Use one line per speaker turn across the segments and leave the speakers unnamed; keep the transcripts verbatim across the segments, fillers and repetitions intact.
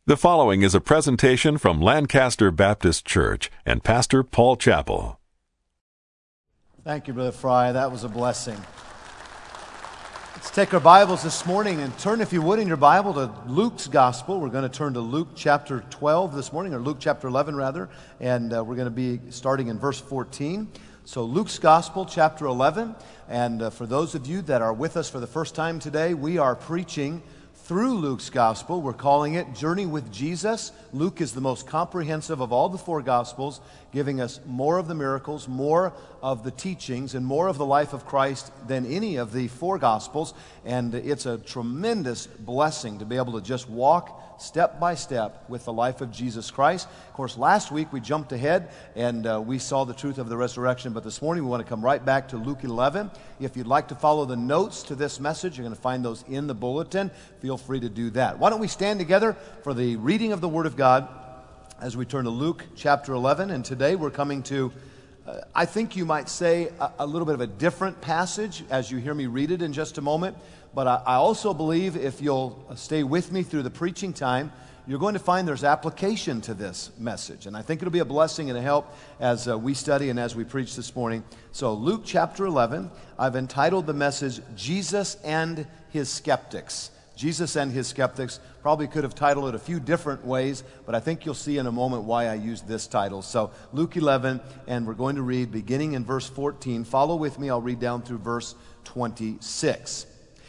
The following is a presentation from Lancaster Baptist Church and Pastor Paul Chappell.
Thank you, Brother Fry. That was a blessing. Let's take our Bibles this morning and turn, if you would, in your Bible to Luke's Gospel. We're going to turn to Luke chapter twelve this morning, or Luke chapter eleven, rather, and uh, we're going to be starting in verse fourteen. So Luke's Gospel, chapter eleven, and uh, for those of you that are with us for the first time today, we are preaching through Luke's Gospel. We're calling it Journey with Jesus. Luke is the most comprehensive of all the four Gospels, giving us more of the miracles, more of the teachings, and more of the life of Christ than any of the four Gospels. And it's a tremendous blessing to be able to just walk step by step with the life of Jesus Christ. Of course, last week we jumped ahead and uh, we saw the truth of the resurrection, but this morning we want to come right back to Luke eleven. If you'd like to follow the notes to this message, you're going to find those in the bulletin. Feel free to do that. Why don't we stand together for the reading of the Word of God as we turn to Luke chapter eleven. And today we're coming to, uh, I think you might say, a, a little bit of a different passage as you hear me read it in just a moment. But I, I also believe if you'll stay with me through the preaching time, you're going to find there's application to this message. And I think it'll be a blessing and a help as uh, we study and as we preach this morning. So Luke chapter eleven, I've entitled the message, Jesus and His Skeptics. Jesus and His Skeptics. Probably could have titled it a few different ways, but I think you'll see in a moment why I used this title. So Luke eleven, and we're going to read beginning in verse fourteen. Follow with me, I'll read down through verse twenty-six.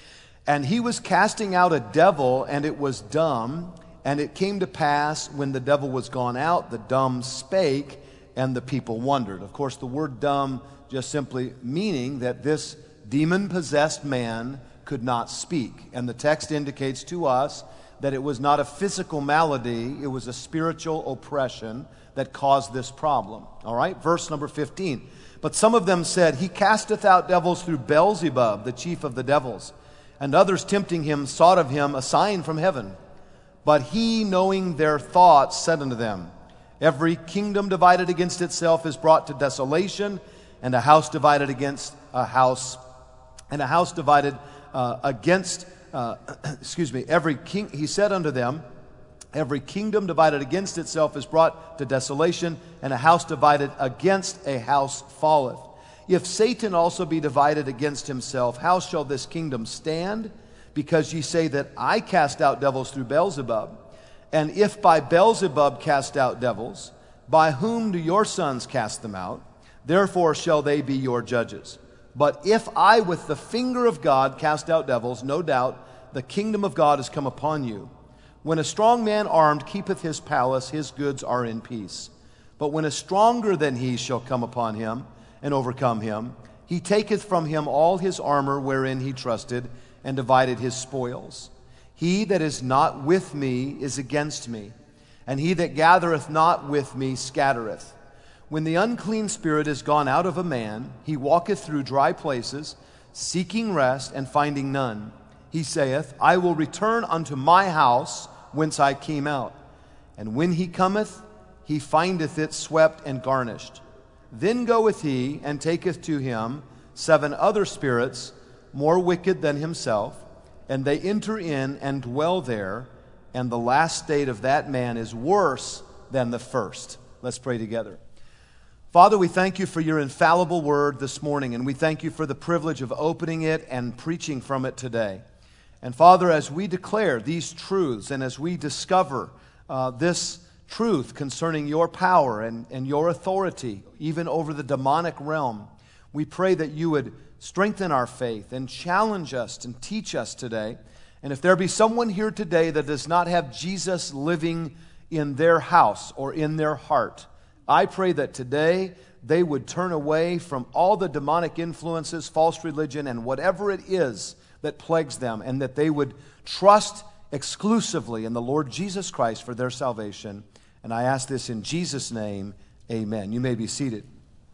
And he was casting out a devil, and it was dumb. And it came to pass, when the devil was gone out, the dumb spake, and the people wondered. Of course, the word dumb just simply meaning that this demon-possessed man could not speak. And the text indicates to us that it was not a physical malady, it was a spiritual oppression that caused this problem. All right, verse number fifteen. But some of them said, He casteth out devils through Beelzebub, the chief of the devils. And others tempting him sought of him a sign from heaven. But he, knowing their thoughts, said unto them, Every kingdom divided against itself is brought to desolation, and a house divided against a house, and a house divided uh, against, uh, excuse me, every king, he said unto them, Every kingdom divided against itself is brought to desolation, and a house divided against a house falleth. If Satan also be divided against himself, how shall this kingdom stand? Because ye say that I cast out devils through Beelzebub. And if by Beelzebub cast out devils, by whom do your sons cast them out? Therefore shall they be your judges. But if I with the finger of God cast out devils, no doubt the kingdom of God is come upon you. When a strong man armed keepeth his palace, his goods are in peace. But when a stronger than he shall come upon him, and overcome him, he taketh from him all his armor wherein he trusted, and divided his spoils. He that is not with me is against me, and he that gathereth not with me scattereth. When the unclean spirit is gone out of a man, he walketh through dry places, seeking rest, and finding none. He saith, I will return unto my house whence I came out. And when he cometh, he findeth it swept and garnished. Then goeth he, and taketh to him seven other spirits, more wicked than himself, and they enter in and dwell there, and the last state of that man is worse than the first. Let's pray together. Father, we thank you for your infallible word this morning, and we thank you for the privilege of opening it and preaching from it today. And Father, as we declare these truths, and as we discover uh, this truth concerning your power and, and your authority, even over the demonic realm, we pray that you would strengthen our faith and challenge us and teach us today. And if there be someone here today that does not have Jesus living in their house or in their heart, I pray that today they would turn away from all the demonic influences, false religion, and whatever it is that plagues them, and that they would trust exclusively in the Lord Jesus Christ for their salvation. And I ask this in Jesus' name, amen. You may be seated.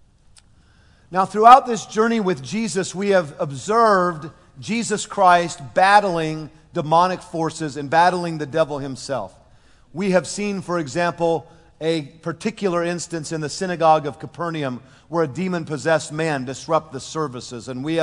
Now, throughout this journey with Jesus, we have observed Jesus Christ battling demonic forces and battling the devil himself. We have seen, for example, a particular instance in the synagogue of Capernaum where a demon-possessed man disrupted the services. And we have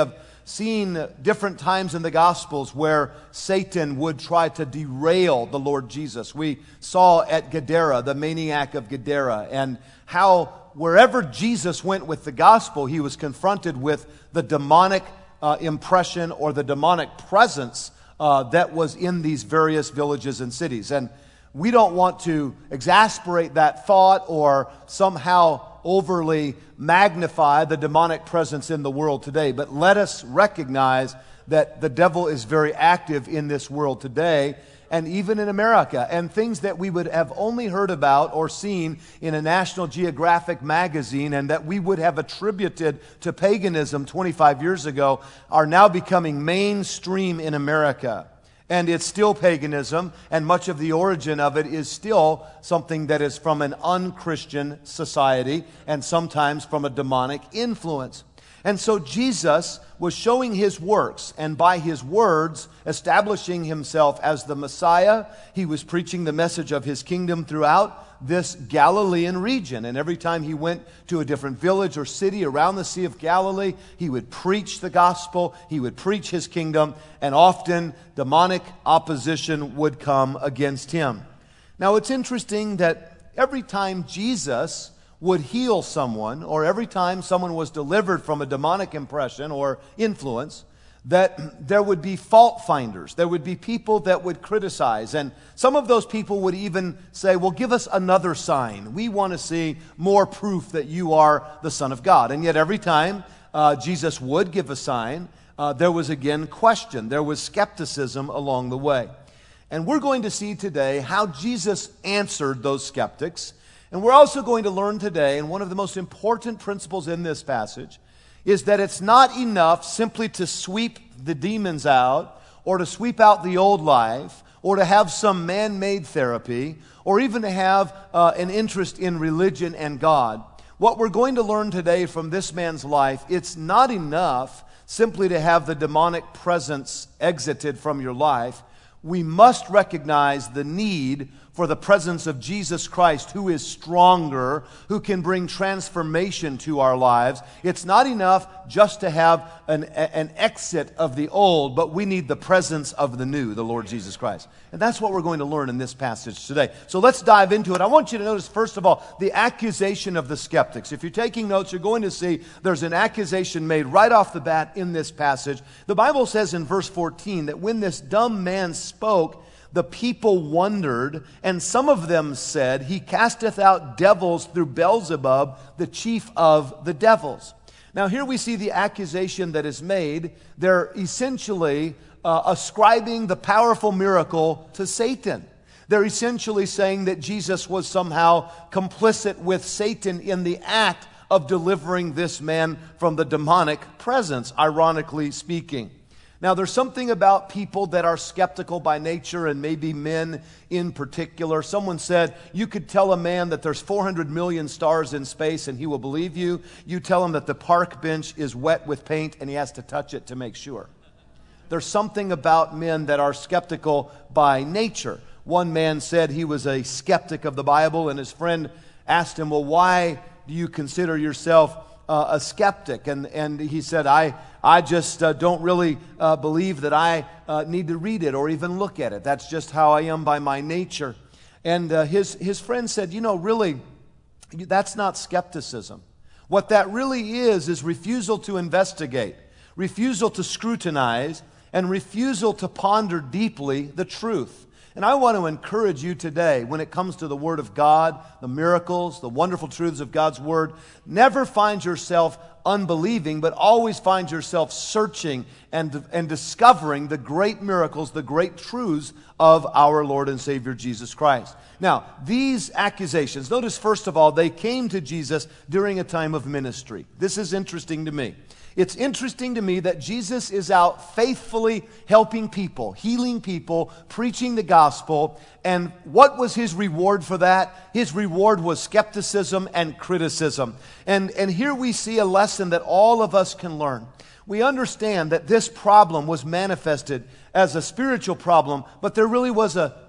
seen different times in the Gospels where Satan would try to derail the Lord Jesus. We saw at Gadara, the maniac of Gadara, and how wherever Jesus went with the gospel, he was confronted with the demonic uh, impression or the demonic presence uh, that was in these various villages and cities. And we don't want to exasperate that thought or somehow overly magnify the demonic presence in the world today. But let us recognize that the devil is very active in this world today, and even in America. And things that we would have only heard about or seen in a National Geographic magazine and that we would have attributed to paganism twenty-five years ago are now becoming mainstream in America. And it's still paganism, and much of the origin of it is still something that is from an unchristian society and sometimes from a demonic influence. And so Jesus was showing his works, and by his words, establishing himself as the Messiah. He was preaching the message of his kingdom throughout this Galilean region. And every time he went to a different village or city around the Sea of Galilee, he would preach the gospel, he would preach his kingdom, and often demonic opposition would come against him. Now it's interesting that every time Jesus would heal someone, or every time someone was delivered from a demonic impression or influence, that there would be fault finders. There would be people that would criticize. And some of those people would even say, well, give us another sign. We want to see more proof that you are the Son of God. And yet every time uh, Jesus would give a sign, uh, there was again question. There was skepticism along the way. And we're going to see today how Jesus answered those skeptics. And we're also going to learn today, and one of the most important principles in this passage is that it's not enough simply to sweep the demons out, or to sweep out the old life, or to have some man-made therapy, or even to have uh, an interest in religion and God. What we're going to learn today from this man's life, it's not enough simply to have the demonic presence exited from your life. We must recognize the need for the presence of Jesus Christ, who is stronger, who can bring transformation to our lives. It's not enough just to have an, an exit of the old, but we need the presence of the new, the Lord Jesus Christ. And that's what we're going to learn in this passage today. So let's dive into it. I want you to notice, first of all, the accusation of the skeptics. If you're taking notes, you're going to see there's an accusation made right off the bat in this passage. The Bible says in verse fourteen that when this dumb man spoke, the people wondered, and some of them said, he casteth out devils through Beelzebub, the chief of the devils. Now here we see the accusation that is made. They're essentially uh, ascribing the powerful miracle to Satan. They're essentially saying that Jesus was somehow complicit with Satan in the act of delivering this man from the demonic presence, ironically speaking. Now, there's something about people that are skeptical by nature, and maybe men in particular. Someone said, you could tell a man that there's four hundred million stars in space and he will believe you. You tell him that the park bench is wet with paint and he has to touch it to make sure. There's something about men that are skeptical by nature. One man said he was a skeptic of the Bible, and his friend asked him, well, why do you consider yourself uh, a skeptic? And, and he said, I... I just uh, don't really uh, believe that I uh, need to read it or even look at it. That's just how I am by my nature. And uh, his, his friend said, you know, really, that's not skepticism. What that really is, is refusal to investigate, refusal to scrutinize, and refusal to ponder deeply the truth. And I want to encourage you today, when it comes to the Word of God, the miracles, the wonderful truths of God's Word, never find yourself unbelieving, but always find yourself searching and, and discovering the great miracles, the great truths of our Lord and Savior Jesus Christ. Now, these accusations, notice first of all, they came to Jesus during a time of ministry. This is interesting to me. It's interesting to me that Jesus is out faithfully helping people, healing people, preaching the gospel. And what was his reward for that? His reward was skepticism and criticism. And, and here we see a lesson that all of us can learn. We understand that this problem was manifested as a spiritual problem, but there really was a,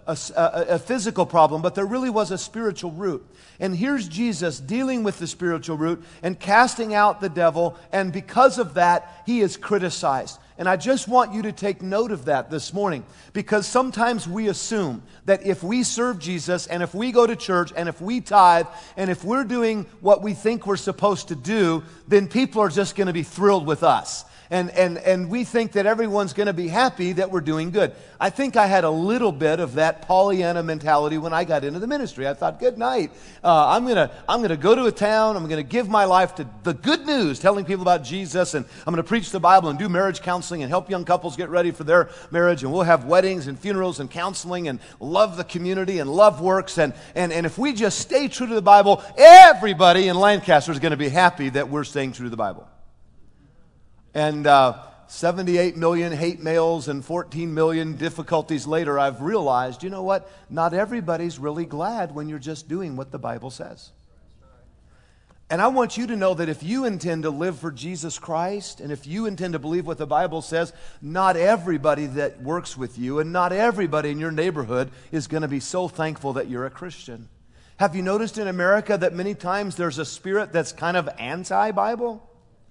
a, a, a physical problem, but there really was a spiritual root. And here's Jesus dealing with the spiritual root and casting out the devil, and because of that, he is criticized. And I just want you to take note of that this morning, because sometimes we assume that if we serve Jesus and if we go to church and if we tithe and if we're doing what we think we're supposed to do, then people are just going to be thrilled with us. And, and, and we think that everyone's going to be happy that we're doing good. I think I had a little bit of that Pollyanna mentality when I got into the ministry. I thought, good night. Uh, I'm going to I'm gonna go to a town. I'm going to give my life to the good news, telling people about Jesus. And I'm going to preach the Bible and do marriage counseling and help young couples get ready for their marriage. And we'll have weddings and funerals and counseling and love the community and love works. And, and, and if we just stay true to the Bible, everybody in Lancaster is going to be happy that we're staying true to the Bible. And uh, seventy-eight million hate mails and fourteen million difficulties later, I've realized, you know what? Not everybody's really glad when you're just doing what the Bible says. And I want you to know that if you intend to live for Jesus Christ, and if you intend to believe what the Bible says, not everybody that works with you and not everybody in your neighborhood is going to be so thankful that you're a Christian. Have you noticed in America that many times there's a spirit that's kind of anti-Bible?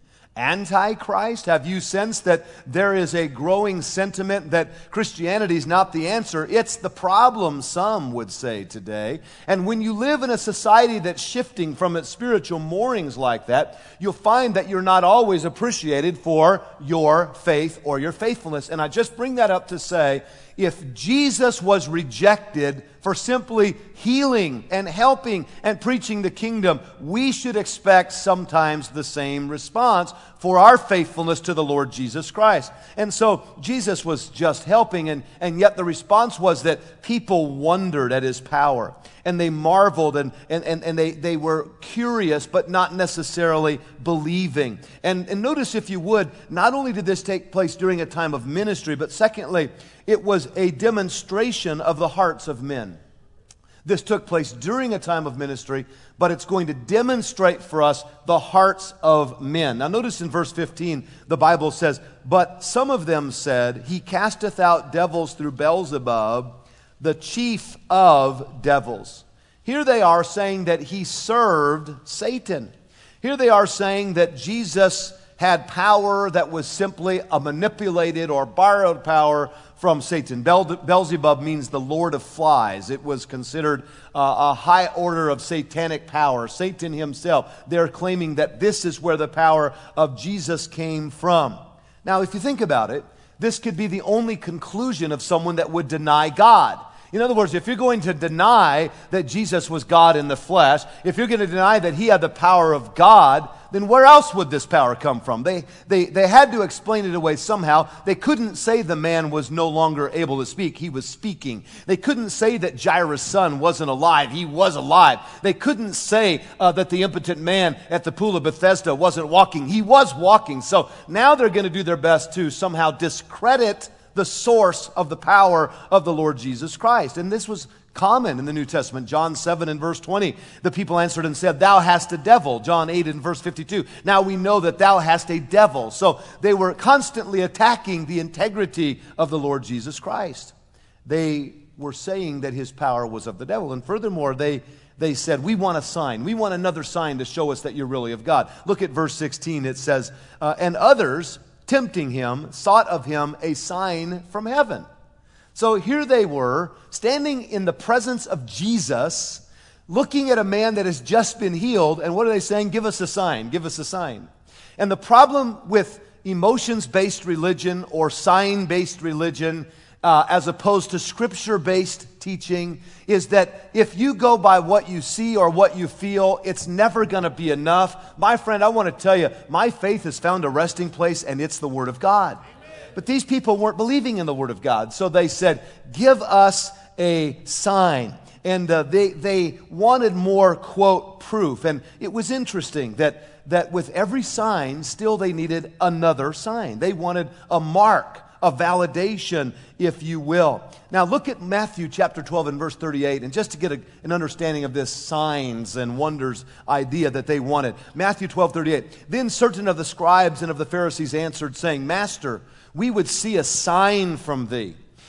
Antichrist? Have you sensed that there is a growing sentiment that Christianity is not the answer, it's the problem, some would say today. And when you live in a society that's shifting from its spiritual moorings like that, you'll find that you're not always appreciated for your faith or your faithfulness. And I just bring that up to say, if Jesus was rejected for simply healing and helping and preaching the kingdom, we should expect sometimes the same response for our faithfulness to the Lord Jesus Christ. And so Jesus was just helping, and, and yet the response was that people wondered at his power. And they marveled, and, and, and, and they, they were curious, but not necessarily believing. And, and notice, if you would, not only did this take place during a time of ministry, but secondly, it was a demonstration of the hearts of men. This took place during a time of ministry, but it's going to demonstrate for us the hearts of men. Now notice in verse fifteen, the Bible says, "But some of them said, He casteth out devils through Beelzebub, the chief of devils." Here they are saying that he served Satan. Here they are saying that Jesus had power that was simply a manipulated or borrowed power from Satan. Beelzebub means the Lord of Flies. It was considered uh, a high order of satanic power. Satan himself, they're claiming that this is where the power of Jesus came from. Now, if you think about it, this could be the only conclusion of someone that would deny God. In other words, if you're going to deny that Jesus was God in the flesh, if you're going to deny that he had the power of God, then where else would this power come from? They, they, they had to explain it away somehow. They couldn't say the man was no longer able to speak. He was speaking. They couldn't say that Jairus' son wasn't alive. He was alive. They couldn't say uh, that the impotent man at the pool of Bethesda wasn't walking. He was walking. So now they're going to do their best to somehow discredit the source of the power of the Lord Jesus Christ. And this was common in the New Testament. John seven and verse twenty, the people answered and said, "Thou hast a devil." John eight and verse fifty-two, "Now we know that thou hast a devil." So they were constantly attacking the integrity of the Lord Jesus Christ. They were saying that his power was of the devil. And furthermore, they They said, "We want a sign. We want another sign to show us that you're really of God." Look at verse sixteen. It says, uh, "And others, tempting him, sought of him a sign from heaven." So here they were, standing in the presence of Jesus, looking at a man that has just been healed, and what are they saying? "Give us a sign, give us a sign." And the problem with emotions-based religion or sign-based religion, uh, as opposed to scripture-based teaching, is that if you go by what you see or what you feel, it's never going to be enough. My friend, I want to tell you, my faith has found a resting place, and it's the Word of God. But these people weren't believing in the Word of God, so they said, "Give us a sign." And uh, they they wanted more, quote, proof. And it was interesting that, that with every sign, still they needed another sign. They wanted a mark, a validation, if you will. Now look at Matthew chapter twelve and verse thirty-eight, and just to get a, an understanding of this signs and wonders idea that they wanted. Matthew twelve thirty-eight, "Then certain of the scribes and of the Pharisees answered, saying, Master, we would see a sign from thee.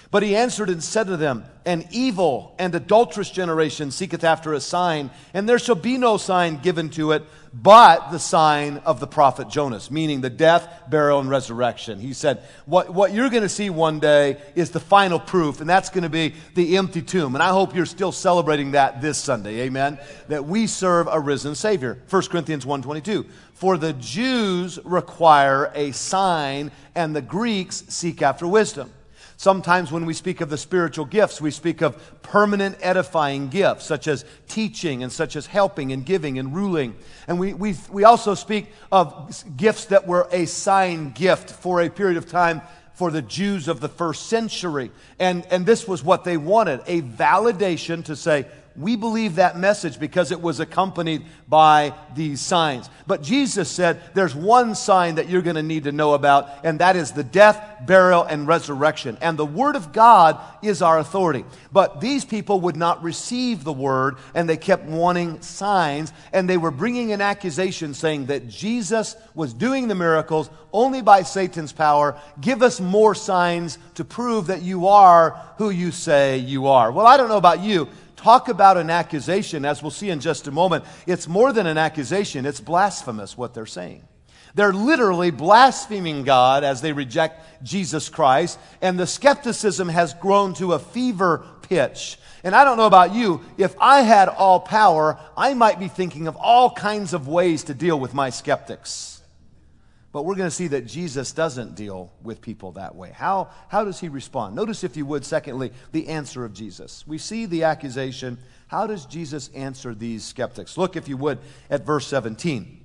But he answered and said to them, An evil and adulterous generation seeketh after a sign, and there shall be no sign given to it, but the sign of the prophet Jonas, meaning the death, burial, and resurrection. He said, what, what you're going to see one day is the final proof, and that's going to be the empty tomb. And I hope you're still celebrating that this Sunday, amen, that we serve a risen Savior. First Corinthians one twenty-two, For the Jews require a sign, and the Greeks seek after wisdom. Sometimes when we speak of the spiritual gifts, we speak of permanent edifying gifts, such as teaching and such as helping and giving and ruling. And we, we, we also speak of gifts that were a sign gift for a period of time for the Jews of the first century. And, and this was what they wanted, a validation to say, we believe that message because it was accompanied by these signs. But Jesus said there's one sign that you're going to need to know about, and that is the death, burial, and resurrection. And the Word of God is our authority. But these people would not receive the Word, and they kept wanting signs, and they were bringing an accusation saying that Jesus was doing the miracles only by Satan's power. Give us more signs to prove that you are who you say you are. Well, I don't know about you. Talk about an accusation, as we'll see in just a moment. It's more than an accusation. It's blasphemous what they're saying. They're literally blaspheming God as they reject Jesus Christ, and the skepticism has grown to a fever pitch. And I don't know about you, if I had all power, I might be thinking of all kinds of ways to deal with my skeptics. But we're going to see that Jesus doesn't deal with people that way. How, how does he respond? Notice, if you would, secondly, the answer of Jesus. We see the accusation. How does Jesus answer these skeptics? Look, if you would, at verse seventeen.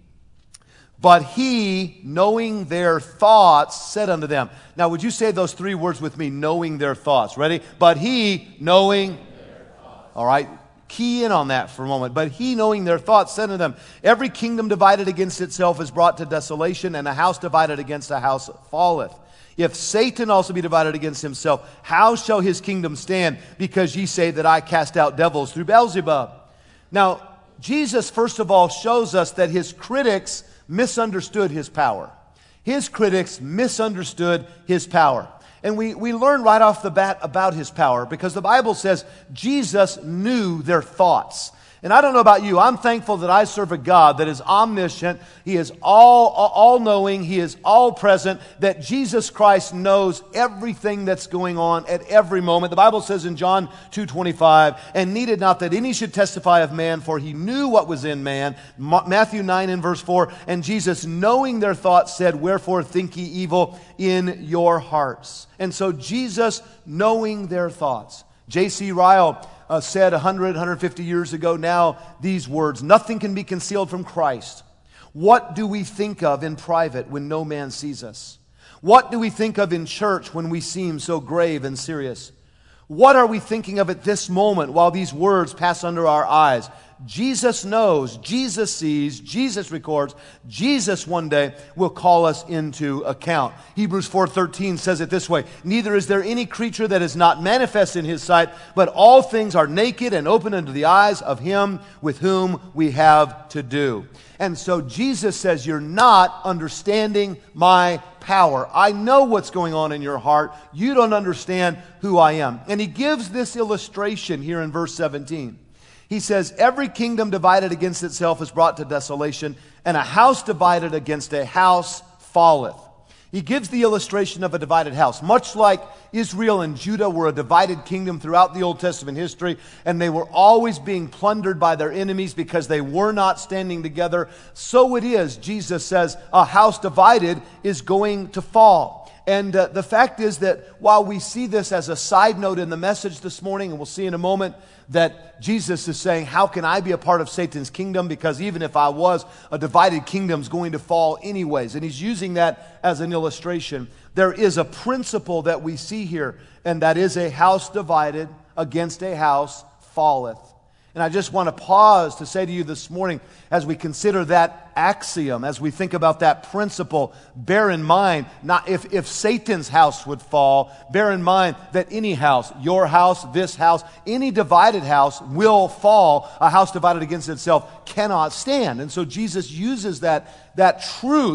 But he, knowing their thoughts, said unto them. Now, would you say those three words with me? Knowing their thoughts. Ready? But he, knowing their thoughts. All right. Key in on that for a moment. But he, knowing their thoughts, said unto them, Every kingdom divided against itself is brought to desolation, and a house divided against a house falleth. If Satan also be divided against himself, how shall his kingdom stand? Because ye say that I cast out devils through Beelzebub. Now, Jesus, first of all, shows us that his critics misunderstood his power. His critics misunderstood his power. And we, we learn right off the bat about his power, because the Bible says Jesus knew their thoughts. And I don't know about you, I'm thankful that I serve a God that is omniscient. He is all, all knowing. He is all present. That Jesus Christ knows everything that's going on at every moment. The Bible says in John two twenty-five, And needed not that any should testify of man, for he knew what was in man. Matthew nine and verse four, And Jesus, knowing their thoughts, said, Wherefore think ye evil in your hearts? And so Jesus, knowing their thoughts. J C Ryle Uh, said one hundred, one hundred fifty years ago now these words, Nothing can be concealed from Christ. What do we think of in private when no man sees us? What do we think of in church when we seem so grave and serious? What are we thinking of at this moment while these words pass under our eyes? Jesus knows, Jesus sees, Jesus records. Jesus one day will call us into account. Hebrews four thirteen says it this way, Neither is there any creature that is not manifest in his sight, but all things are naked and open unto the eyes of him with whom we have to do. And so Jesus says, you're not understanding my power. I know what's going on in your heart. You don't understand who I am. And he gives this illustration here in verse seventeen. He says, Every kingdom divided against itself is brought to desolation, and a house divided against a house falleth. He gives the illustration of a divided house. Much like Israel and Judah were a divided kingdom throughout the Old Testament history, and they were always being plundered by their enemies because they were not standing together, so it is, Jesus says, a house divided is going to fall. And uh, the fact is that while we see this as a side note in the message this morning, and we'll see in a moment that Jesus is saying, how can I be a part of Satan's kingdom? Because even if I was, a divided kingdom is going to fall anyways. And he's using that as an illustration. There is a principle that we see here, and that is a house divided against a house falleth. And I just want to pause to say to you this morning, as we consider that axiom, as we think about that principle, bear in mind, not if, if Satan's house would fall, bear in mind that any house, your house, this house, any divided house will fall. A house divided against itself cannot stand. And so Jesus uses that, that truth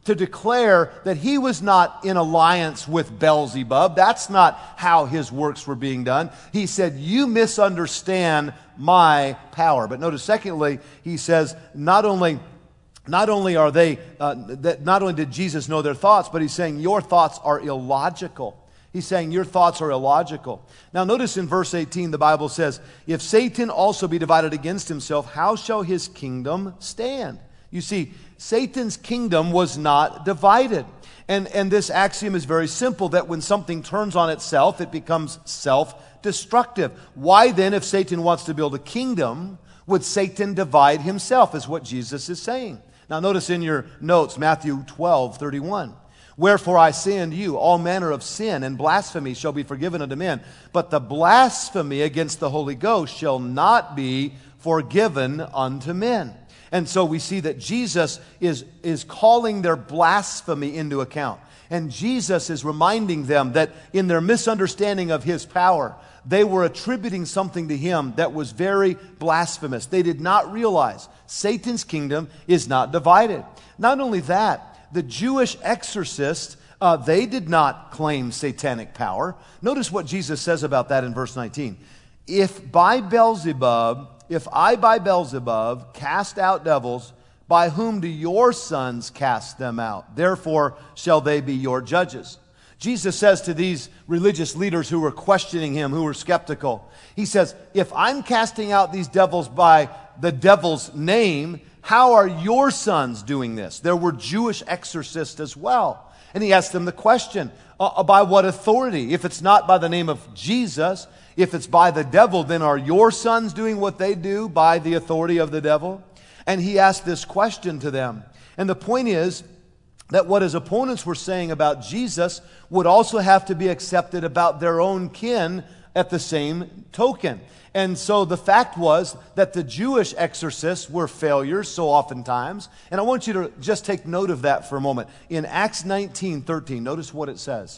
to declare that he was not in alliance with Beelzebub. That's not how his works were being done. He said, you misunderstand my power. But notice, secondly, he says, not only, not only are they, uh, that not only did Jesus know their thoughts, but he's saying, your thoughts are illogical. He's saying, your thoughts are illogical. Now notice in verse eighteen, the Bible says, if Satan also be divided against himself, how shall his kingdom stand? You see, Satan's kingdom was not divided. And, and this axiom is very simple, that when something turns on itself, it becomes self-destructive. Why then, if Satan wants to build a kingdom, would Satan divide himself, is what Jesus is saying. Now notice in your notes, Matthew twelve thirty-one. Wherefore I say unto you, all manner of sin and blasphemy shall be forgiven unto men, but the blasphemy against the Holy Ghost shall not be forgiven unto men. And so we see that Jesus is, is calling their blasphemy into account. And Jesus is reminding them that in their misunderstanding of his power, they were attributing something to him that was very blasphemous. They did not realize Satan's kingdom is not divided. Not only that, the Jewish exorcists, uh, they did not claim satanic power. Notice what Jesus says about that in verse nineteen. If by Beelzebub, if I by Beelzebub cast out devils, by whom do your sons cast them out? Therefore shall they be your judges. Jesus says to these religious leaders who were questioning him, who were skeptical, he says, if I'm casting out these devils by the devil's name, how are your sons doing this? There were Jewish exorcists as well. And he asked them the question, uh, by what authority? If it's not by the name of Jesus, if it's by the devil, then are your sons doing what they do by the authority of the devil? And he asked this question to them. And the point is that what his opponents were saying about Jesus would also have to be accepted about their own kin at the same token. And so the fact was that the Jewish exorcists were failures so oftentimes. And I want you to just take note of that for a moment. In Acts nineteen thirteen, notice what it says.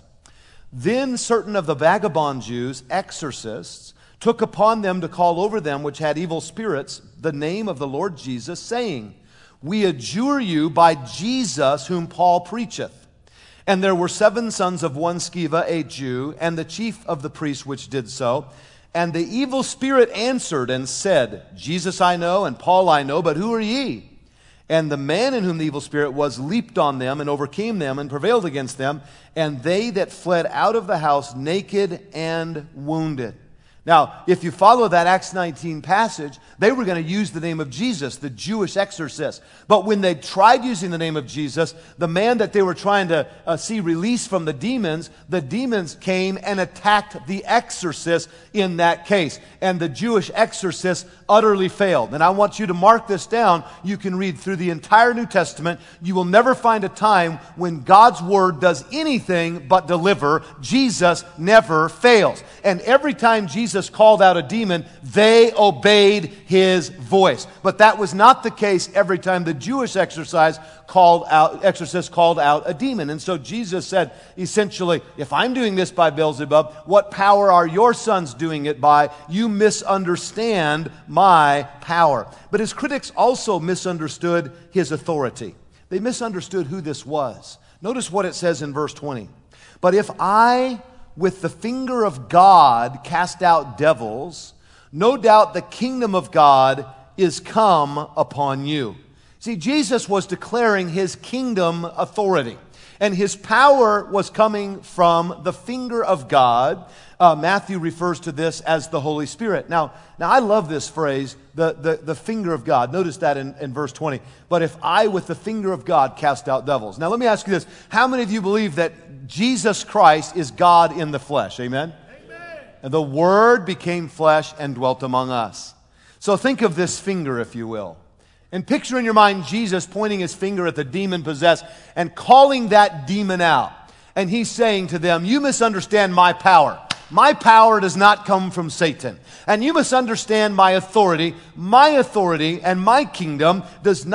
Then certain of the vagabond Jews, exorcists, took upon them to call over them which had evil spirits the name of the Lord Jesus, saying, we adjure you by Jesus whom Paul preacheth. And there were seven sons of one Sceva, a Jew, and the chief of the priests which did so. And the evil spirit answered and said, Jesus I know, and Paul I know, but who are ye? And the man in whom the evil spirit was leaped on them and overcame them and prevailed against them, and they that fled out of the house naked and wounded. Now, if you follow that Acts nineteen passage, they were going to use the name of Jesus, the Jewish exorcist. But when they tried using the name of Jesus, the man that they were trying to uh, see released from the demons, the demons came and attacked the exorcist in that case. And the Jewish exorcist utterly failed. And I want you to mark this down. You can read through the entire New Testament. You will never find a time when God's word does anything but deliver. Jesus never fails. And every time Jesus called out a demon, they obeyed his voice. But that was not the case every time the Jewish exorcise called out, exorcist called out a demon. And so Jesus said, essentially, if I'm doing this by Beelzebub, what power are your sons doing it by? You misunderstand my power. But his critics also misunderstood his authority. They misunderstood who this was. Notice what it says in verse twenty. But if I, with the finger of God, cast out devils, no doubt the kingdom of God is come upon you. See, Jesus was declaring his kingdom authority, and his power was coming from the finger of God. Uh, Matthew refers to this as the Holy Spirit. Now, now I love this phrase, the, the, the finger of God. Notice that in, in verse twenty. But if I with the finger of God cast out devils. Now let me ask you this. How many of you believe that Jesus Christ is God in the flesh? Amen? Amen. And the Word became flesh and dwelt among us. So think of this finger, if you will. And picture in your mind Jesus pointing his finger at the demon possessed and calling that demon out. And he's saying to them, you misunderstand my power. My power does not come from Satan. And you must understand my authority. My authority and my kingdom does not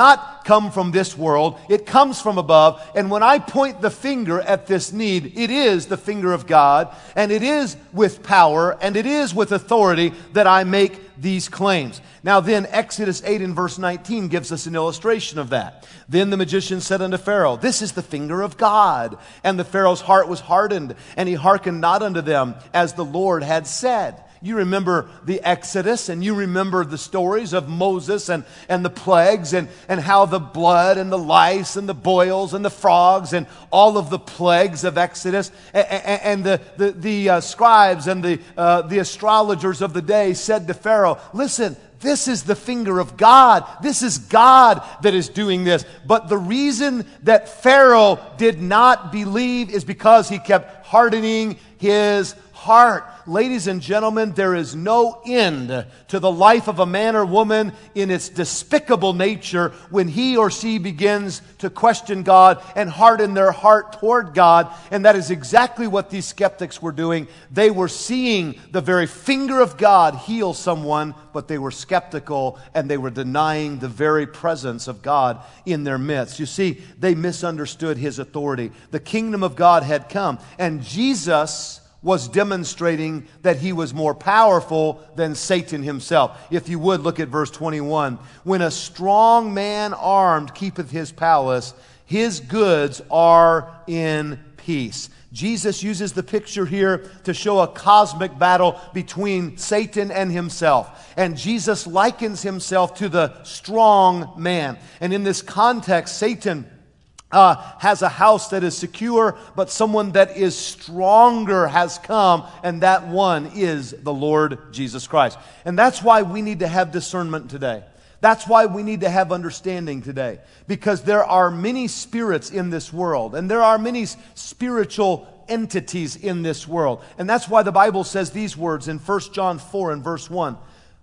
not come from this world. It comes from above. And when I point the finger at this need, it is the finger of God, and it is with power, and it is with authority that I make these claims. Now then, Exodus eight and verse nineteen gives us an illustration of that. Then the magician said unto Pharaoh, This is the finger of God. And the Pharaoh's heart was hardened, and he hearkened not unto them, as the Lord had said. You remember the Exodus, and you remember the stories of Moses and, and the plagues, and, and how the blood and the lice and the boils and the frogs and all of the plagues of Exodus. And, and the, the, the uh, scribes and the, uh, the astrologers of the day said to Pharaoh, Listen, this is the finger of God. This is God that is doing this. But the reason that Pharaoh did not believe is because he kept hardening his heart. Ladies and gentlemen, there is no end to the life of a man or woman in its despicable nature when he or she begins to question God and harden their heart toward God. And that is exactly what these skeptics were doing. They were seeing the very finger of God heal someone, but they were skeptical and they were denying the very presence of God in their midst. You see, they misunderstood His authority. The kingdom of God had come, and Jesus was demonstrating that He was more powerful than Satan himself. If you would, look at verse twenty-one. When a strong man armed keepeth his palace, his goods are in peace. Jesus uses the picture here to show a cosmic battle between Satan and himself. And Jesus likens himself to the strong man. And in this context, Satan Uh, has a house that is secure, but someone that is stronger has come, and that one is the Lord Jesus Christ. And that's why we need to have discernment today. That's why we need to have understanding today. Because there are many spirits in this world, and there are many spiritual entities in this world. And that's why the Bible says these words in First John four and verse one.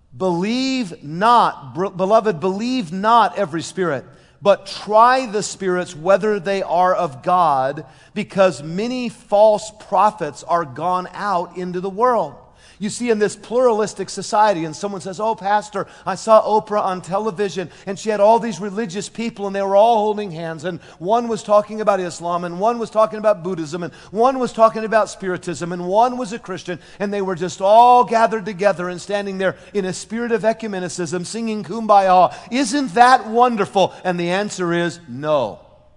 Believe not, beloved, believe not every spirit, but try the spirits whether they are of God, because many false prophets are gone out into the world. You see, in this pluralistic society, and someone says, oh, Pastor, I saw Oprah on television, and she had all these religious people, and they were all holding hands, and one was talking about Islam, and one was talking about Buddhism, and one was talking about Spiritism, and one was a Christian, and they were just all gathered together and standing there in a spirit of ecumenicism, singing Kumbaya. Isn't that wonderful? And the answer is no.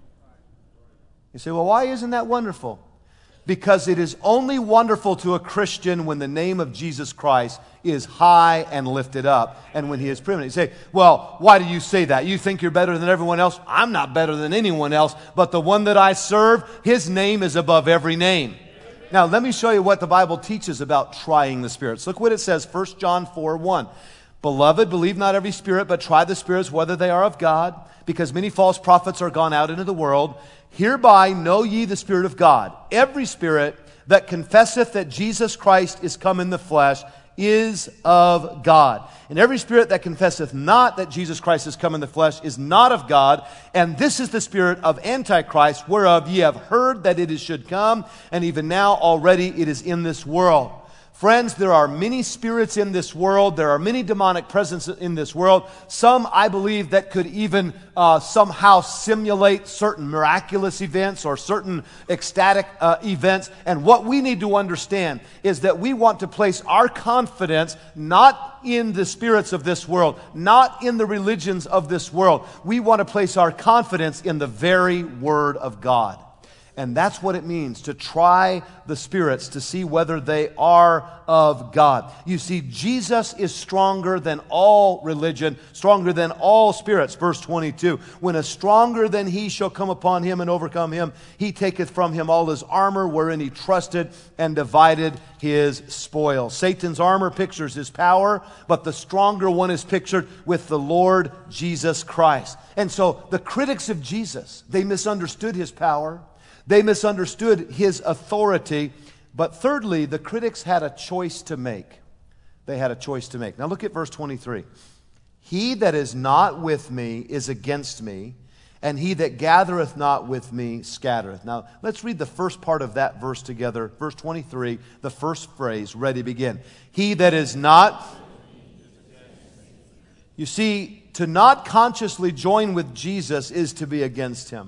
You say, well, why isn't that wonderful? Because it is only wonderful to a Christian when the name of Jesus Christ is high and lifted up, and when He is preeminent. You say, well, why do you say that? You think you're better than everyone else? I'm not better than anyone else, but the one that I serve, His name is above every name. Now, let me show you what the Bible teaches about trying the spirits. Look what it says, First John four one. Beloved, believe not every spirit, but try the spirits whether they are of God, because many false prophets are gone out into the world. Hereby know ye the Spirit of God. Every spirit that confesseth that Jesus Christ is come in the flesh is of God. And every spirit that confesseth not that Jesus Christ is come in the flesh is not of God. And this is the spirit of Antichrist, whereof ye have heard that it is should come, and even now already it is in this world. Friends, there are many spirits in this world. There are many demonic presences in this world. Some, I believe, that could even uh, somehow simulate certain miraculous events or certain ecstatic uh, events. And what we need to understand is that we want to place our confidence not in the spirits of this world, not in the religions of this world. We want to place our confidence in the very Word of God. And that's what it means to try the spirits to see whether they are of God. You see, Jesus is stronger than all religion, stronger than all spirits. Verse twenty-two, when a stronger than he shall come upon him and overcome him, he taketh from him all his armor wherein he trusted and divided his spoil. Satan's armor pictures his power, but the stronger one is pictured with the Lord Jesus Christ. And so the critics of Jesus, they misunderstood his power. They misunderstood his authority. But thirdly, the critics had a choice to make. They had a choice to make. Now look at verse twenty-three. He that is not with me is against me, and he that gathereth not with me scattereth. Now let's read the first part of that verse together. Verse twenty-three, the first phrase, ready, begin. He that is not You see, to not consciously join with Jesus is to be against him.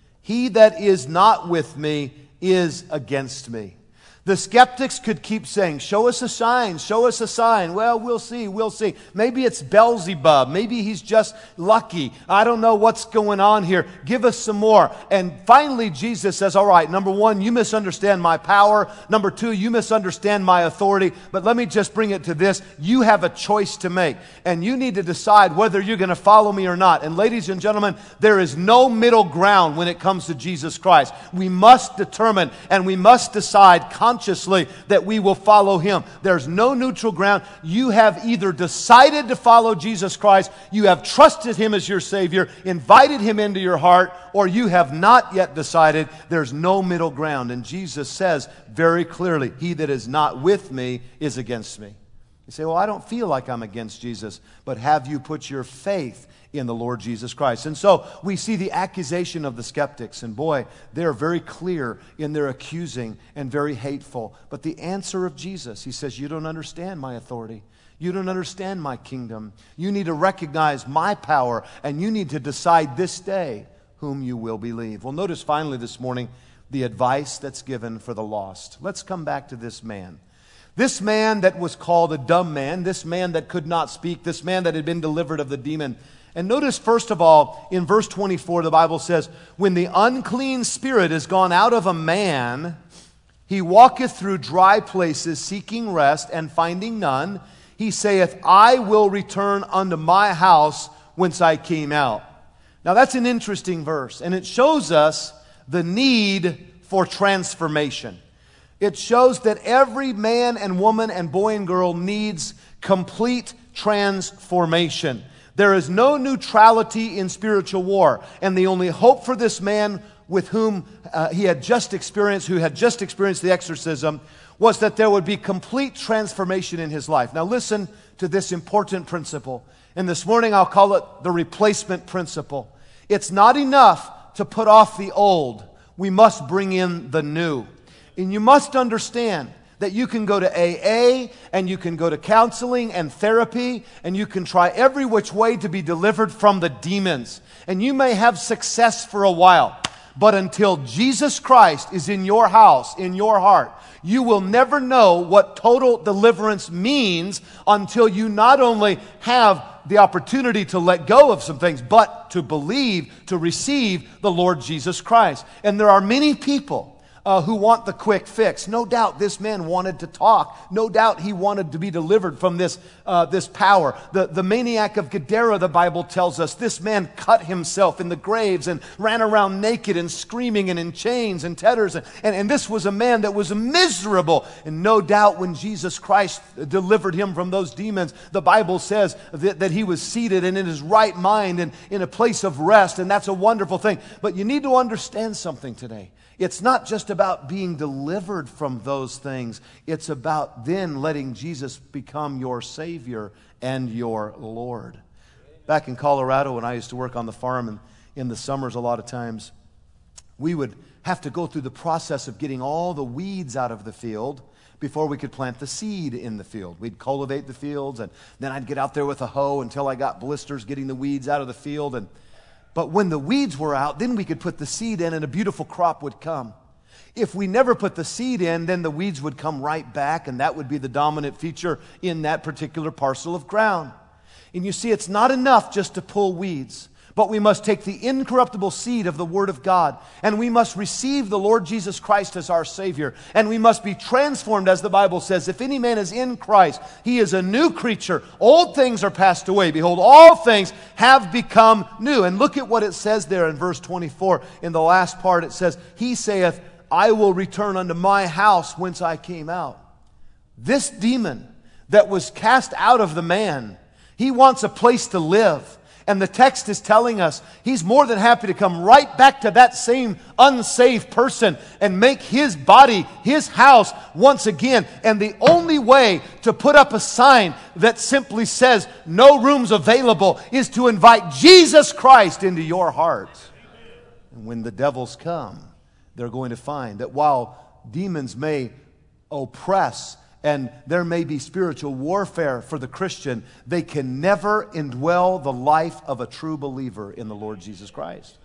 He that is not with me is against me. The skeptics could keep saying, show us a sign, show us a sign. Well, we'll see, we'll see. Maybe it's Beelzebub. Maybe he's just lucky. I don't know what's going on here. Give us some more. And finally, Jesus says, all right, number one, you misunderstand my power. Number two, you misunderstand my authority. But let me just bring it to this. You have a choice to make. And you need to decide whether you're going to follow me or not. And ladies and gentlemen, there is no middle ground when it comes to Jesus Christ. We must determine and we must decide consciously consciously that we will follow him. There's no neutral ground. You have either decided to follow Jesus Christ, you have trusted him as your Savior, invited him into your heart, or you have not yet decided. There's no middle ground. And Jesus says very clearly, he that is not with me is against me. You say, well, I don't feel like I'm against Jesus. But have you put your faith in the Lord Jesus Christ? And so we see the accusation of the skeptics. And boy, they're very clear in their accusing and very hateful. But the answer of Jesus, he says, you don't understand my authority. You don't understand my kingdom. You need to recognize my power. And you need to decide this day whom you will believe. Well, notice finally this morning the advice that's given for the lost. Let's come back to this man. This man that was called a dumb man, this man that could not speak, this man that had been delivered of the demon. And notice, first of all, in verse twenty-four, the Bible says, when the unclean spirit is gone out of a man, he walketh through dry places, seeking rest, and finding none. He saith, I will return unto my house whence I came out. Now that's an interesting verse, and it shows us the need for transformation. It shows that every man and woman and boy and girl needs complete transformation. There is no neutrality in spiritual war. And the only hope for this man with whom uh, he had just experienced, who had just experienced the exorcism, was that there would be complete transformation in his life. Now listen to this important principle. And this morning I'll call it the replacement principle. It's not enough to put off the old. We must bring in the new. And you must understand that you can go to A A and you can go to counseling and therapy and you can try every which way to be delivered from the demons. And you may have success for a while. But until Jesus Christ is in your house, in your heart, you will never know what total deliverance means until you not only have the opportunity to let go of some things, but to believe, to receive the Lord Jesus Christ. And there are many people Uh, who want the quick fix. No doubt this man wanted to talk. No doubt he wanted to be delivered from this uh, this power. The, the maniac of Gadara, the Bible tells us, this man cut himself in the graves and ran around naked and screaming and in chains and tetters. And, and, and this was a man that was miserable. And no doubt when Jesus Christ delivered him from those demons, the Bible says that, that he was seated and in his right mind and in a place of rest. And that's a wonderful thing. But you need to understand something today. It's not just about being delivered from those things. It's about then letting Jesus become your Savior and your Lord. Back in Colorado, when I used to work on the farm, and in the summers a lot of times, we would have to go through the process of getting all the weeds out of the field before we could plant the seed in the field. We'd cultivate the fields, and then I'd get out there with a hoe until I got blisters getting the weeds out of the field. And But when the weeds were out, then we could put the seed in and a beautiful crop would come. If we never put the seed in, then the weeds would come right back, and that would be the dominant feature in that particular parcel of ground. And you see, it's not enough just to pull weeds, but we must take the incorruptible seed of the Word of God, and we must receive the Lord Jesus Christ as our Savior, and we must be transformed, as the Bible says. If any man is in Christ, he is a new creature. Old things are passed away. Behold, all things have become new. And look at what it says there in verse twenty-four. In the last part it says, he saith, I will return unto my house whence I came out. This demon that was cast out of the man, he wants a place to live. And the text is telling us he's more than happy to come right back to that same unsaved person and make his body, his house once again. And the only way to put up a sign that simply says no rooms available is to invite Jesus Christ into your heart. And when the devils come, they're going to find that while demons may oppress and there may be spiritual warfare for the Christian, they can never indwell the life of a true believer in the Lord Jesus Christ.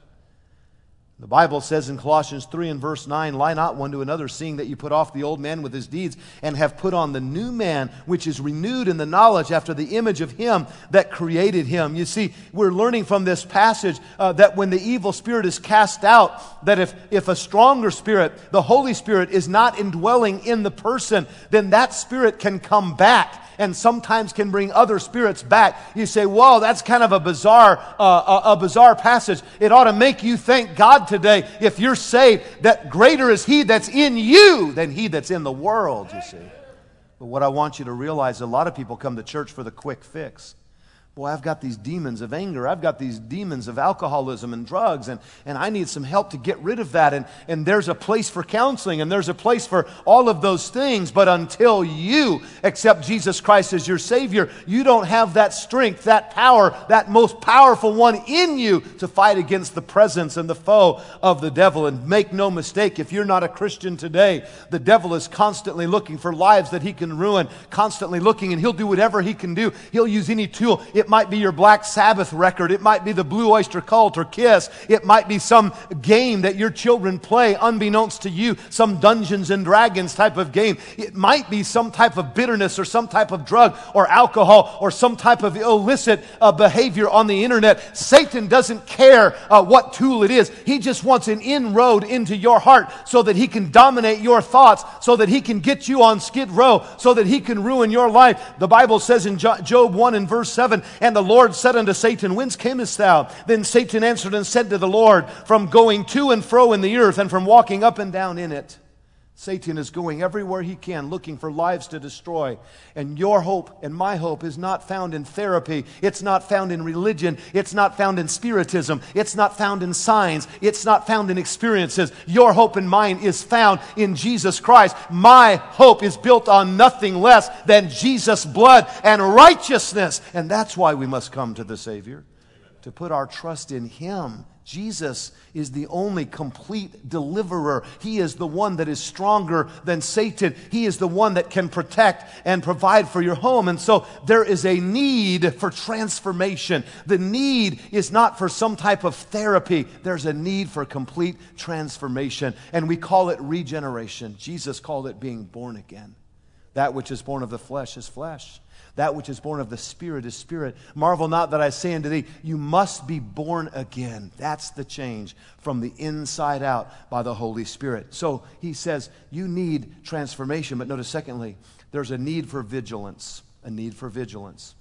The Bible says in Colossians three and verse nine, lie not one to another, seeing that you put off the old man with his deeds, and have put on the new man, which is renewed in the knowledge after the image of him that created him. You see, we're learning from this passage uh, that when the evil spirit is cast out, that if, if a stronger spirit, the Holy Spirit, is not indwelling in the person, then that spirit can come back and sometimes can bring other spirits back. You say, whoa, that's kind of a bizarre, uh, a, a bizarre passage. It ought to make you thank God today, if you're saved, that greater is He that's in you than he that's in the world, you see. But what I want you to realize, a lot of people come to church for the quick fix. Boy, I've got these demons of anger. I've got these demons of alcoholism and drugs, and, and I need some help to get rid of that. And, and there's a place for counseling, and there's a place for all of those things. But until you accept Jesus Christ as your Savior, you don't have that strength, that power, that most powerful one in you to fight against the presence and the foe of the devil. And make no mistake, if you're not a Christian today, the devil is constantly looking for lives that he can ruin, constantly looking, and he'll do whatever he can do. He'll use any tool. It might be your Black Sabbath record. It might be the Blue Oyster Cult or KISS. It might be some game that your children play unbeknownst to you, some Dungeons and Dragons type of game. It might be some type of bitterness or some type of drug or alcohol or some type of illicit uh, behavior on the internet. Satan doesn't care uh, what tool it is. He just wants an inroad into your heart so that he can dominate your thoughts, so that he can get you on Skid Row, so that he can ruin your life. The Bible says in Job one and verse seven, and the Lord said unto Satan, whence camest thou? Then Satan answered and said to the Lord, from going to and fro in the earth, and from walking up and down in it. Satan is going everywhere he can, looking for lives to destroy. And your hope and my hope is not found in therapy. It's not found in religion. It's not found in spiritism. It's not found in signs. It's not found in experiences. Your hope and mine is found in Jesus Christ. My hope is built on nothing less than Jesus' blood and righteousness. And that's why we must come to the Savior, to put our trust in Him. Jesus is the only complete deliverer. He is the one that is stronger than Satan. He is the one that can protect and provide for your home. And so there is a need for transformation. The need is not for some type of therapy. There's a need for complete transformation. And we call it regeneration. Jesus called it being born again. That which is born of the flesh is flesh. That which is born of the Spirit is spirit. Marvel not that I say unto thee, you must be born again. That's the change from the inside out by the Holy Spirit. So he says you need transformation. But notice secondly, there's a need for vigilance. A need for vigilance.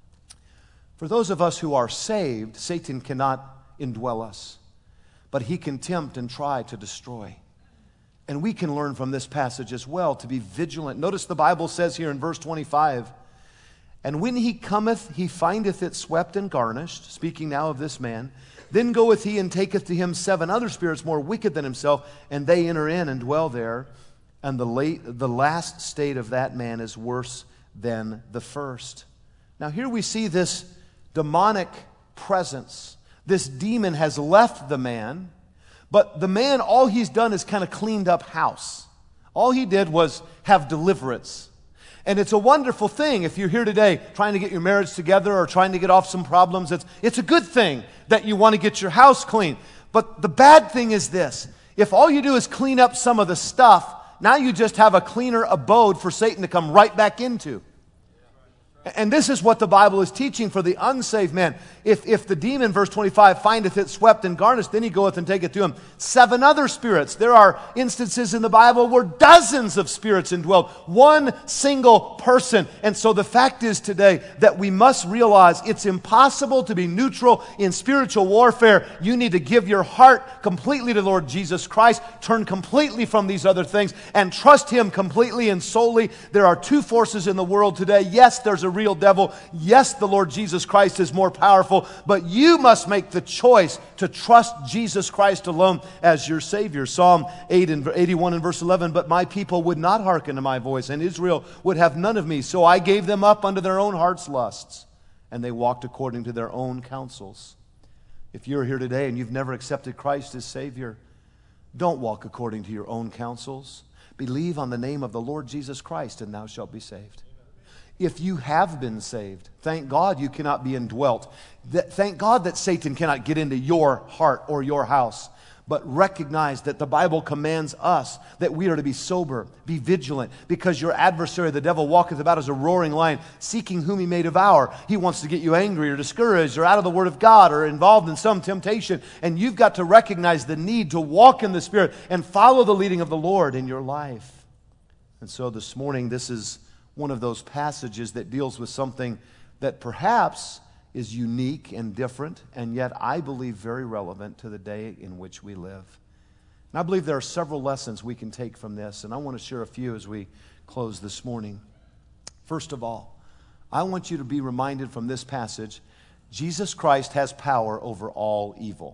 For those of us who are saved, Satan cannot indwell us. But he can tempt and try to destroy. And we can learn from this passage as well to be vigilant. Notice the Bible says here in verse twenty-five, and when he cometh, he findeth it swept and garnished, speaking now of this man. Then goeth he and taketh to him seven other spirits more wicked than himself, and they enter in and dwell there. And the late, the last state of that man is worse than the first. Now here we see this demonic presence. This demon has left the man, but the man, all he's done is kind of cleaned up house. All he did was have deliverance. And it's a wonderful thing if you're here today trying to get your marriage together or trying to get off some problems. It's, it's a good thing that you want to get your house clean. But the bad thing is this. If all you do is clean up some of the stuff, now you just have a cleaner abode for Satan to come right back into. And this is what the Bible is teaching for the unsaved man. If, if the demon, verse twenty-five, findeth it swept and garnished, then he goeth and taketh to him seven other spirits. There are instances in the Bible where dozens of spirits indwell one single person. And so the fact is today that we must realize it's impossible to be neutral in spiritual warfare. You need to give your heart completely to the Lord Jesus Christ, turn completely from these other things, and trust Him completely and solely. There are two forces in the world today. Yes, there's a real devil. Yes, the Lord Jesus Christ is more powerful, but you must make the choice to trust Jesus Christ alone as your Savior. Psalm eight and eighty-one and verse eleven, but my people would not hearken to my voice, and Israel would have none of me. So I gave them up unto their own heart's lusts, and they walked according to their own counsels. If you're here today and you've never accepted Christ as Savior, don't walk according to your own counsels. Believe on the name of the Lord Jesus Christ, and thou shalt be saved. If you have been saved, thank God you cannot be indwelt. That, thank God that Satan cannot get into your heart or your house. But recognize that the Bible commands us that we are to be sober, be vigilant, because your adversary, the devil, walketh about as a roaring lion, seeking whom he may devour. He wants to get you angry or discouraged or out of the Word of God or involved in some temptation. And you've got to recognize the need to walk in the Spirit and follow the leading of the Lord in your life. And so this morning, this is one of those passages that deals with something that perhaps is unique and different, and yet I believe very relevant to the day in which we live. And I believe there are several lessons we can take from this, and I want to share a few as we close this morning. First of all, I want you to be reminded from this passage, Jesus Christ has power over all evil.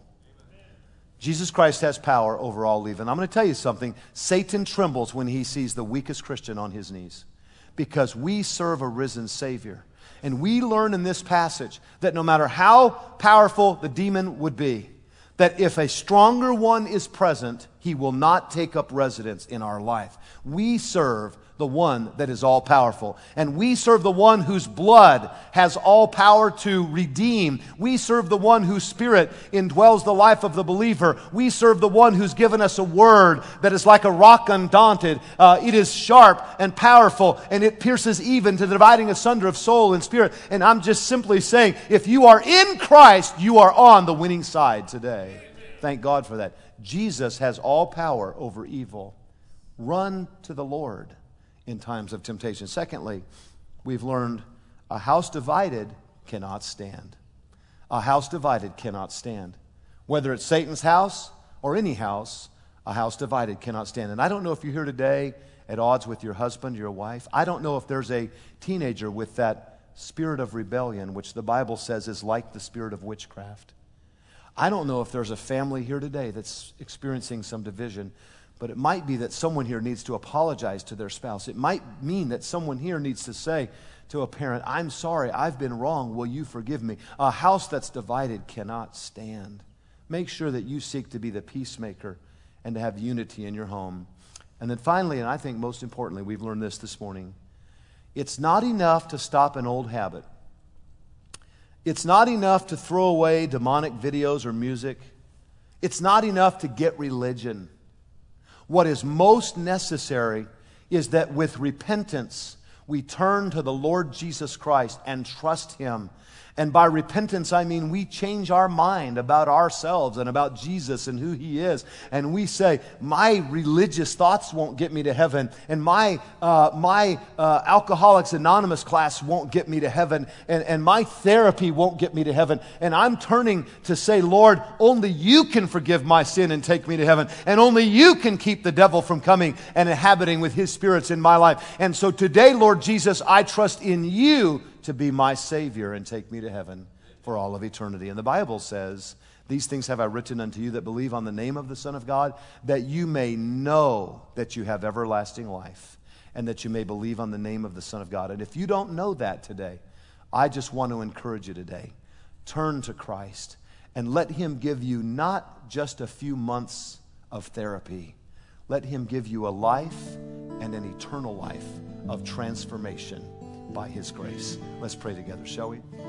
Jesus Christ has power over all evil. And I'm going to tell you something. Satan trembles when he sees the weakest Christian on his knees, because we serve a risen Savior. And we learn in this passage that no matter how powerful the demon would be, that if a stronger one is present, he will not take up residence in our life. We serve the one that is all-powerful. And we serve the one whose blood has all power to redeem. We serve the one whose Spirit indwells the life of the believer. We serve the one who's given us a word that is like a rock undaunted. Uh, it is sharp and powerful, and it pierces even to the dividing asunder of soul and spirit. And I'm just simply saying, if you are in Christ, you are on the winning side today. Thank God for that. Jesus has all power over evil. Run to the Lord in times of temptation. Secondly, we've learned a house divided cannot stand. A house divided cannot stand. Whether it's Satan's house or any house, a house divided cannot stand. And I don't know if you're here today at odds with your husband, your wife. I don't know if there's a teenager with that spirit of rebellion, which the Bible says is like the spirit of witchcraft. I don't know if there's a family here today that's experiencing some division, but it might be that someone here needs to apologize to their spouse. It might mean that someone here needs to say to a parent, I'm sorry, I've been wrong, will you forgive me? A house that's divided cannot stand. Make sure that you seek to be the peacemaker and to have unity in your home. And then finally, and I think most importantly, we've learned this this morning, it's not enough to stop an old habit. It's not enough to throw away demonic videos or music. It's not enough to get religion. What is most necessary is that with repentance, we turn to the Lord Jesus Christ and trust Him. And by repentance, I mean we change our mind about ourselves and about Jesus and who He is. And we say, my religious thoughts won't get me to heaven. And my uh, my uh, Alcoholics Anonymous class won't get me to heaven. And, and my therapy won't get me to heaven. And I'm turning to say, Lord, only You can forgive my sin and take me to heaven. And only You can keep the devil from coming and inhabiting with his spirits in my life. And so today, Lord Jesus, I trust in You to be my Savior and take me to heaven for all of eternity. And the Bible says, these things have I written unto you that believe on the name of the Son of God, that you may know that you have everlasting life, and that you may believe on the name of the Son of God. And if you don't know that today, I just want to encourage you today. Turn to Christ and let Him give you not just a few months of therapy. Let Him give you a life and an eternal life of transformation by His grace. Let's pray together, shall we?